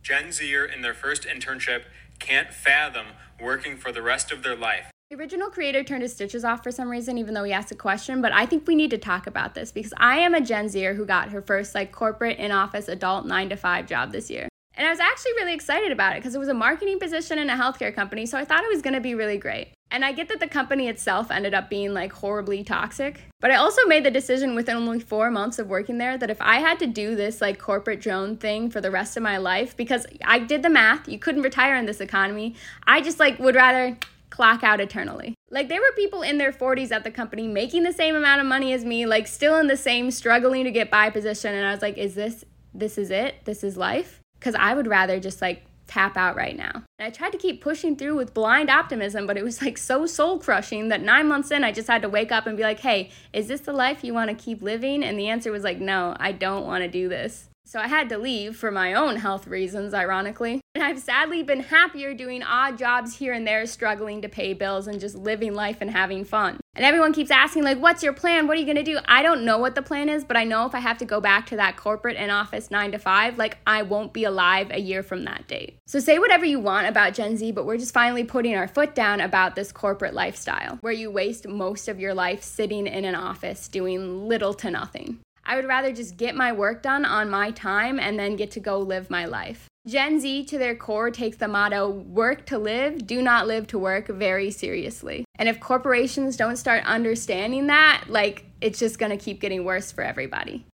Gen Zer in their first internship can't fathom working for the rest of their life. The original creator turned his stitches off for some reason, even though he asked a question, but I think we need to talk about this because I am a Gen Zer who got her first corporate in-office adult 9-to-5 job this year. And I was actually really excited about it because it was a marketing position in a healthcare company, so I thought it was going to be really great. And I get that the company itself ended up being horribly toxic, but I also made the decision within only 4 months of working there that if I had to do this corporate drone thing for the rest of my life, because I did the math, you couldn't retire in this economy, I just would rather clock out eternally. There were people in their 40s at the company making the same amount of money as me, still in the same struggling to get by position, and I was like, this is it? This is life? Because I would rather just tap out right now. And I tried to keep pushing through with blind optimism, but it was so soul crushing that 9 months in, I just had to wake up and be like, hey, is this the life you want to keep living? And the answer was no, I don't want to do this. So I had to leave for my own health reasons, ironically. And I've sadly been happier doing odd jobs here and there, struggling to pay bills and just living life and having fun. And everyone keeps asking, what's your plan? What are you going to do? I don't know what the plan is, but I know if I have to go back to that corporate in-office 9-to-5, I won't be alive a year from that date. So say whatever you want about Gen Z, but we're just finally putting our foot down about this corporate lifestyle, where you waste most of your life sitting in an office doing little to nothing. I would rather just get my work done on my time and then get to go live my life. Gen Z, to their core, takes the motto, work to live, do not live to work, very seriously. And if corporations don't start understanding that, it's just going to keep getting worse for everybody.